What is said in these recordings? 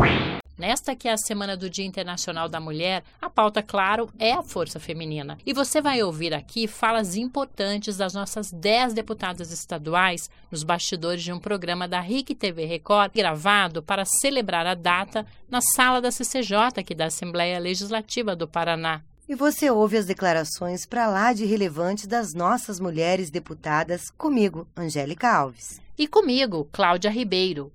Nesta que é a Semana do Dia Internacional da Mulher, a pauta, claro, é a força feminina. E você vai ouvir aqui falas importantes das nossas 10 deputadas estaduais nos bastidores de um programa da RIC TV Record, gravado para celebrar a data na sala da CCJ aqui da Assembleia Legislativa do Paraná. E você ouve as declarações para lá de relevantes das nossas mulheres deputadas, comigo, Angélica Alves. E comigo, Cláudia Ribeiro.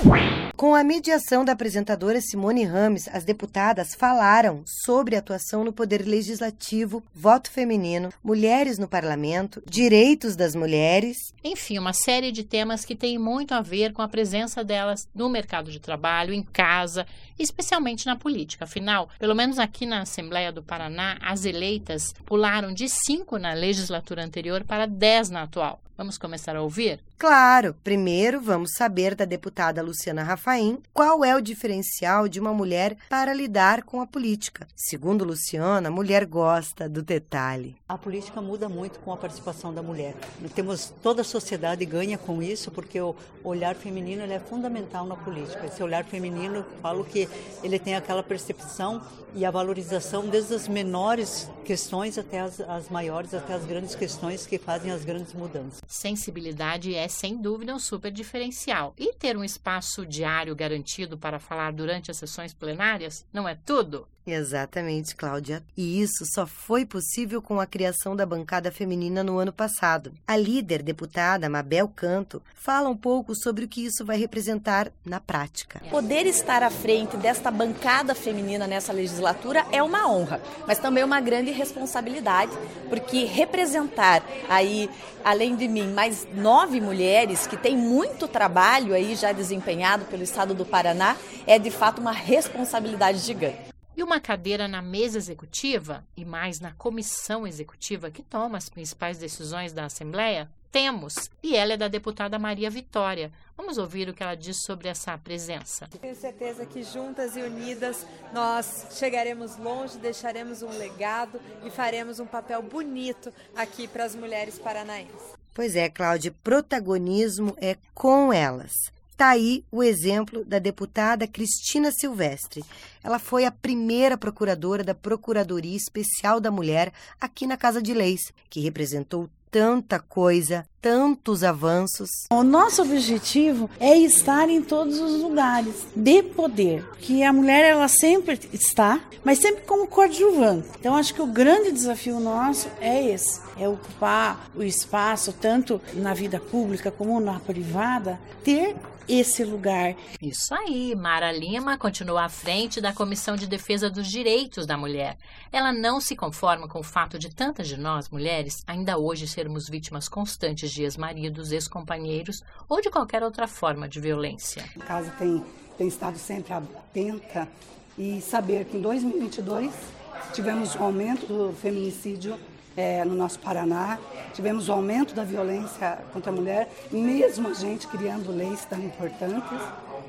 Com a mediação da apresentadora Simone Rames, as deputadas falaram sobre a atuação no Poder Legislativo, voto feminino, mulheres no parlamento, direitos das mulheres. Enfim, uma série de temas que têm muito a ver com a presença delas no mercado de trabalho, em casa, especialmente na política. Afinal, pelo menos aqui na Assembleia do Paraná, as eleitas pularam de 5 na legislatura anterior para 10 na atual. Vamos começar a ouvir? Claro! Primeiro, vamos saber da deputada Luciana Rafaim qual é o diferencial de uma mulher para lidar com a política. Segundo Luciana, a mulher gosta do detalhe. A política muda muito com a participação da mulher. Toda a sociedade ganha com isso, porque o olhar feminino ele é fundamental na política. Esse olhar feminino, eu falo que ele tem aquela percepção e a valorização desde as menores questões até as maiores, até as grandes questões que fazem as grandes mudanças. Sensibilidade é, sem dúvida, um super diferencial. E ter um espaço diário garantido para falar durante as sessões plenárias não é tudo? Exatamente, Cláudia. E isso só foi possível com a criação da bancada feminina no ano passado. A líder deputada, Mabel Canto, fala um pouco sobre o que isso vai representar na prática. Poder estar à frente desta bancada feminina nessa legislatura é uma honra, mas também uma grande responsabilidade, porque representar aí, além de mim, mais 9 mulheres que têm muito trabalho aí já desempenhado pelo estado do Paraná, é de fato uma responsabilidade gigante. E uma cadeira na mesa executiva e mais na comissão executiva que toma as principais decisões da Assembleia? Temos, e ela é da deputada Maria Vitória. Vamos ouvir o que ela diz sobre essa presença. Tenho certeza que juntas e unidas nós chegaremos longe, deixaremos um legado e faremos um papel bonito aqui para as mulheres paranaenses. Pois é, Cláudia, protagonismo é com elas. Está aí o exemplo da deputada Cristina Silvestre. Ela foi a primeira procuradora da Procuradoria Especial da Mulher aqui na Casa de Leis, que representou tanta coisa, tantos avanços. O nosso objetivo é estar em todos os lugares de poder, que a mulher ela sempre está, mas sempre como coadjuvante. Então acho que o grande desafio nosso é esse, é ocupar o espaço tanto na vida pública como na privada, ter esse lugar. Isso aí, Mara Lima continua à frente da Comissão de Defesa dos Direitos da Mulher. Ela não se conforma com o fato de tantas de nós, mulheres, ainda hoje sermos vítimas constantes de ex-maridos, ex-companheiros ou de qualquer outra forma de violência. A casa tem estado sempre atenta e saber que em 2022 tivemos um aumento do feminicídio no nosso Paraná, tivemos o aumento da violência contra a mulher, mesmo a gente criando leis tão importantes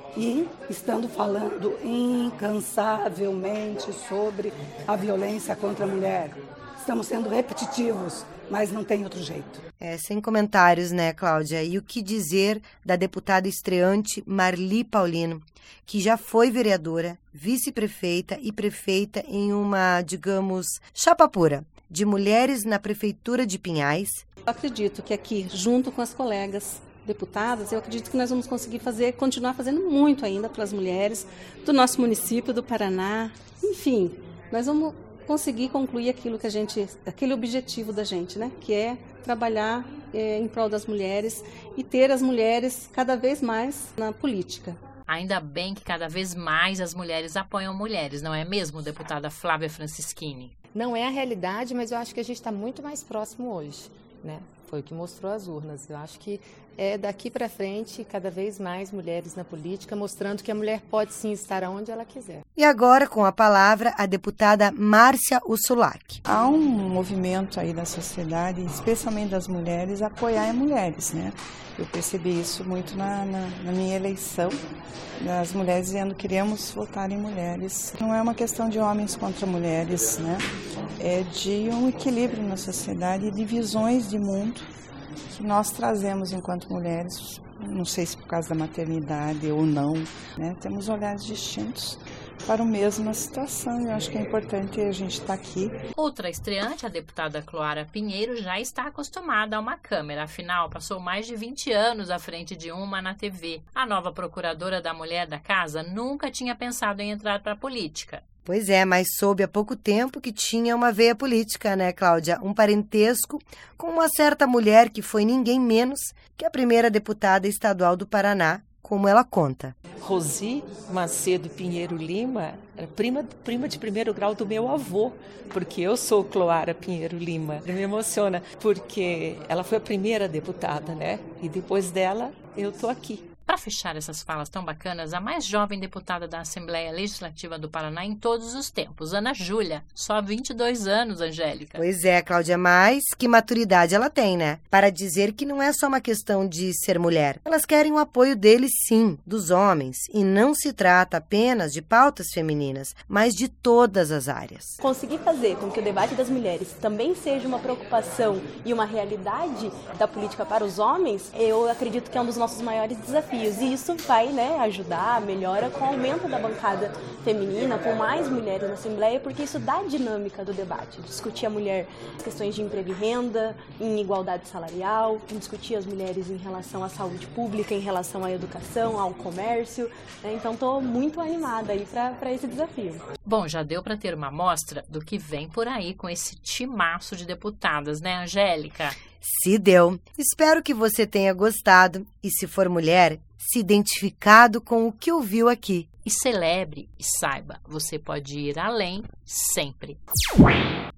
e estando falando incansavelmente sobre a violência contra a mulher. Estamos sendo repetitivos, mas não tem outro jeito. Sem comentários, né, Cláudia? E o que dizer da deputada estreante Marli Paulino, que já foi vereadora, vice-prefeita e prefeita em uma, digamos, chapa pura de mulheres na Prefeitura de Pinhais. Eu acredito que aqui, junto com as colegas deputadas, eu acredito que nós vamos conseguir continuar fazendo muito ainda pelas mulheres do nosso município, do Paraná. Enfim, nós vamos conseguir concluir aquele objetivo da gente, né? Que é trabalhar em prol das mulheres e ter as mulheres cada vez mais na política. Ainda bem que cada vez mais as mulheres apoiam mulheres, não é mesmo, deputada Flávia Francischini? Não é a realidade, mas eu acho que a gente está muito mais próximo hoje, né? Foi o que mostrou as urnas. Eu acho que é daqui para frente cada vez mais mulheres na política, mostrando que a mulher pode sim estar onde ela quiser. E agora, com a palavra, a deputada Márcia Ursulac. Há um movimento aí da sociedade, especialmente das mulheres, apoiar as mulheres, né? Eu percebi isso muito na minha eleição, das mulheres dizendo que queremos votar em mulheres. Não é uma questão de homens contra mulheres, né? É de um equilíbrio na sociedade e de visões de mundo que nós trazemos enquanto mulheres não sei se por causa da maternidade ou não, né? Temos olhares distintos para a mesma situação. Eu acho que é importante a gente estar aqui. Outra estreante, a deputada Cloara Pinheiro, já está acostumada a uma câmera. Afinal, passou mais de 20 anos à frente de uma na TV. A nova procuradora da mulher da casa nunca tinha pensado em entrar para a política. Pois é, mas soube há pouco tempo que tinha uma veia política, né, Cláudia? Um parentesco com uma certa mulher que foi ninguém menos que a primeira deputada estadual do Paraná, como ela conta. Rosi Macedo Pinheiro Lima era prima de primeiro grau do meu avô, porque eu sou Cloara Pinheiro Lima. Me emociona, porque ela foi a primeira deputada, né? E depois dela, eu tô aqui. Para fechar essas falas tão bacanas, a mais jovem deputada da Assembleia Legislativa do Paraná em todos os tempos, Ana Júlia, só 22 anos, Angélica. Pois é, Cláudia, mas que maturidade ela tem, né? Para dizer que não é só uma questão de ser mulher. Elas querem o apoio deles, sim, dos homens. E não se trata apenas de pautas femininas, mas de todas as áreas. Conseguir fazer com que o debate das mulheres também seja uma preocupação e uma realidade da política para os homens, eu acredito que é um dos nossos maiores desafios. E isso vai, ajudar, melhora com o aumento da bancada feminina, com mais mulheres na Assembleia, porque isso dá dinâmica do debate. Discutir a mulher as questões de emprego e renda, em igualdade salarial, discutir as mulheres em relação à saúde pública, em relação à educação, ao comércio. Então, estou muito animada aí para esse desafio. Bom, já deu para ter uma amostra do que vem por aí com esse timaço de deputadas, né, Angélica? Se deu. Espero que você tenha gostado e, se for mulher, se identificado com o que ouviu aqui. E celebre e saiba, você pode ir além sempre.